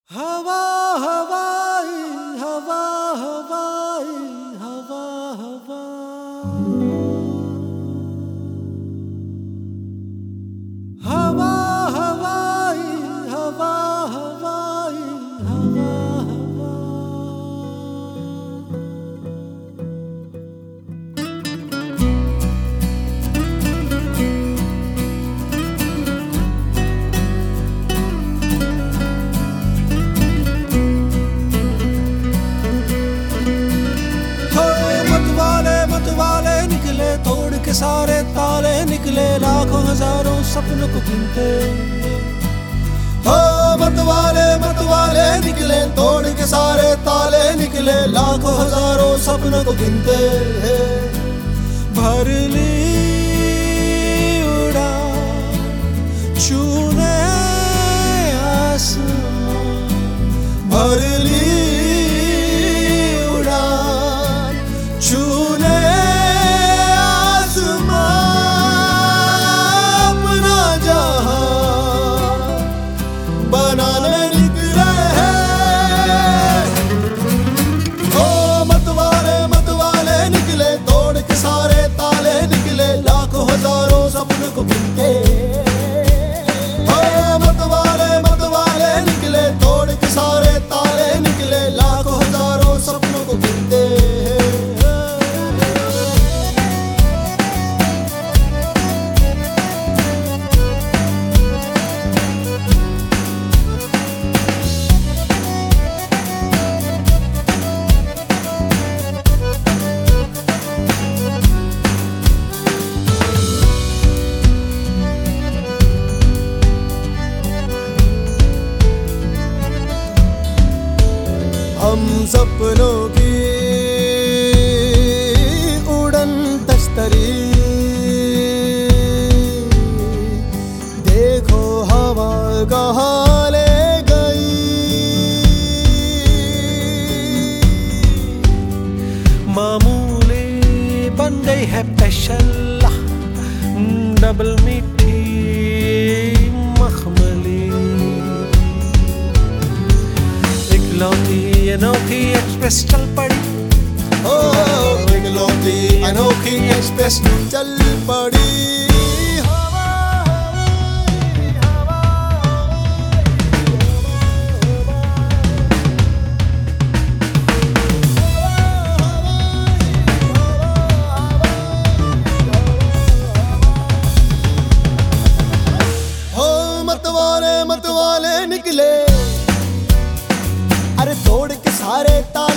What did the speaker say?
हवा हवाई हवा हवाई हवा हवा हवा हवाई हवा हवाई हवा हवा मतवाले निकले तोड़ के सारे ताले निकले लाखों हजारों सपनों को गिनते। हो मतवाले निकले तोड़ के सारे ताले निकले लाखों हजारों सपनों को गिनते। भर ली उड़ा छूने आसमां भर ली बनाने निकले हैं। ओ मतवाले निकले तोड़ के सारे ताले निकले लाखों हजारों सपनों को गिनते। ओ मतवाले निकले तोड़ के सारे ताले निकले लाखों हजारों सपनों को गिनते। हम सपनों की उड़न तश्तरी देखो हवा कहाँ ले गई। मामूली बन गई है स्पेशल डबल मीठी मखमली इकलौती अनोखी एक्सप्रेस चल पड़ी। ओ इकलौती अनोखी एक्सप्रेस चल पड़ी। मतवाले निकले अरे तोड़ के सारे ताले